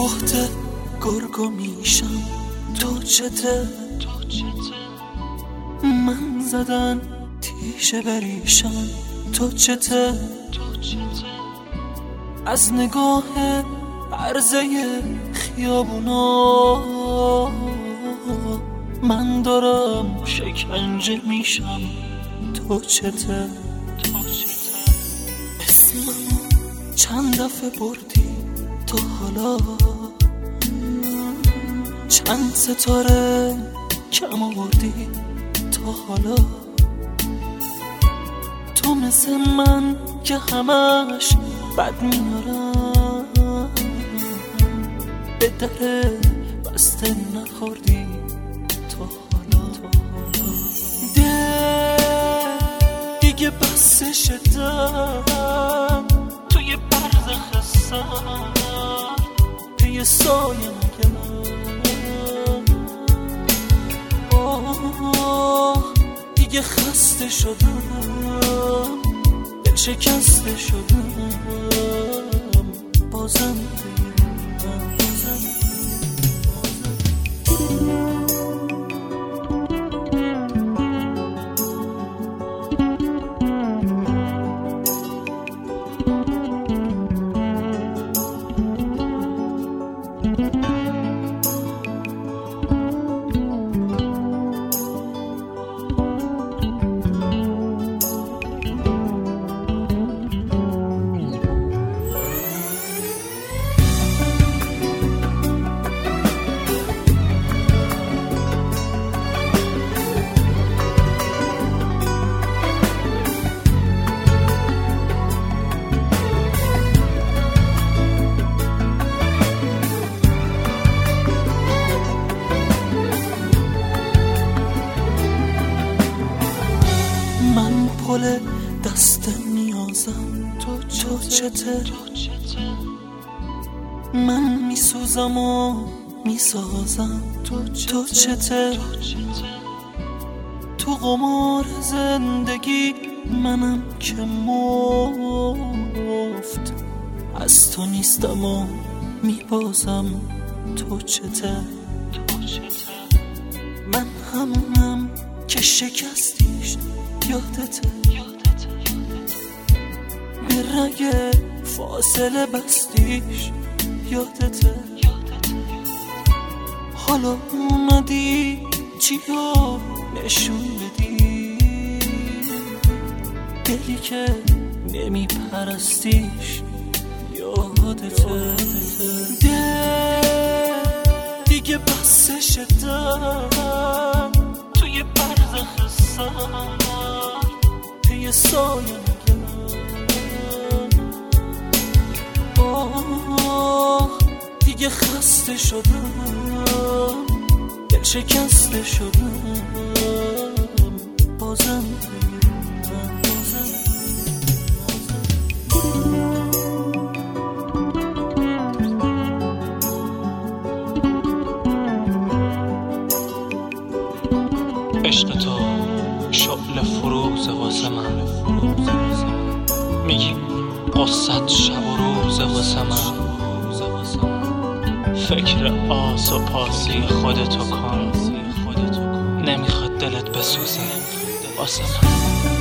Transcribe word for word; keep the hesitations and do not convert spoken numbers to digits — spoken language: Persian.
پخته گرگو میشم تو چته من زدن تیشه بریشم تو چته از نگاه عرضه خیابونا من دارم شکنجه میشم تو چته اسممو چند دفعه بردی تا حالا چند ستاره کم آوردی تا حالا تو مثل من که همش بد میارم به در بسته نخوردی تا حالا ده دیگه بسه شدم توی برد خستم پی سایه نگرم آه دیگه خسته شدم دل شکسته شدم بازم بگیرم بازم من پل دست نیازم تو تو چته من میسوزم و میسازم تو تو چته تو قمار زندگی منم که مفت از تو نیستم و میبازم تو چته من همونم که شکستیش یادته به رگ فاصله بستیش یادته حالا اومدی چیا نشون بدی دلی که نمی پرستیش یادته ده دیگه بسه شدم توی برد خستم پی سایه نگرم آه دیگه خسته شدم دل شکسته شدم بازم بگیرم بازم عشق تو شعله فروز واسه من میگی قصت شب و روز واسه من فکر آس و پاسی خودتو کن نمیخواد دلت بسوزه واسه من